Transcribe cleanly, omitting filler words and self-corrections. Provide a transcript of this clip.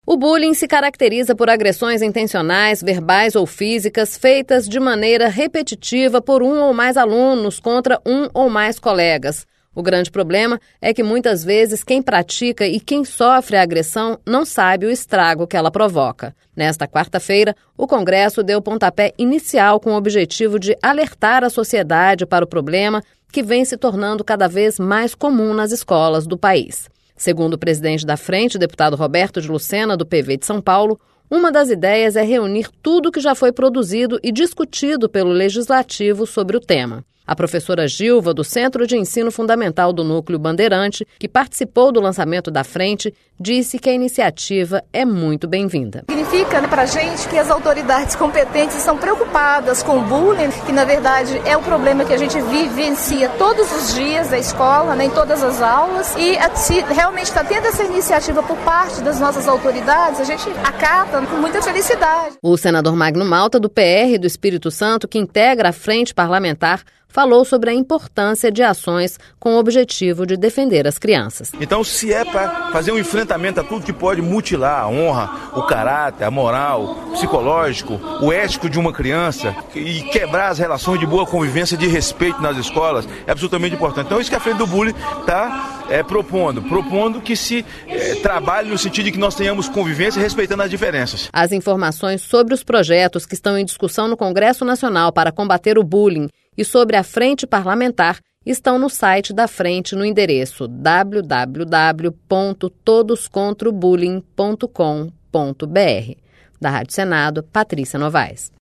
O bullying se caracteriza por agressões intencionais, verbais ou físicas, feitas de maneira repetitiva por um ou mais alunos contra um ou mais colegas. O grande problema é que muitas vezes quem pratica e quem sofre a agressão não sabe o estrago que ela provoca. Nesta quarta-feira, o Congresso deu pontapé inicial com o objetivo de alertar a sociedade para o problema que vem se tornando cada vez mais comum nas escolas do país. Segundo o presidente da Frente, deputado Roberto de Lucena, do PV de São Paulo, uma das ideias é reunir tudo que já foi produzido e discutido pelo Legislativo sobre o tema. A professora Gilva, do Centro de Ensino Fundamental do Núcleo Bandeirante, que participou do lançamento da frente, disse que a iniciativa é muito bem-vinda. Significa para a gente que as autoridades competentes estão preocupadas com o bullying, que na verdade é o problema que a gente vivencia todos os dias da escola, em todas as aulas, e se realmente está tendo essa iniciativa por parte das nossas autoridades, a gente acata com muita felicidade. O senador Magno Malta, do PR do Espírito Santo, que integra a frente parlamentar, falou sobre a importância de ações com o objetivo de defender as crianças. Então, se é para fazer um enfrentamento a tudo que pode mutilar a honra, o caráter, a moral, o psicológico, o ético de uma criança e quebrar as relações de boa convivência, de respeito nas escolas, é absolutamente importante. Então, isso que a Frente do Bullying está propondo que se trabalhe no sentido de que nós tenhamos convivência respeitando as diferenças. As informações sobre os projetos que estão em discussão no Congresso Nacional para combater o bullying e sobre a Frente Parlamentar estão no site da Frente no endereço www.todoscontrobullying.com.br. Da Rádio Senado, Patrícia Novaes.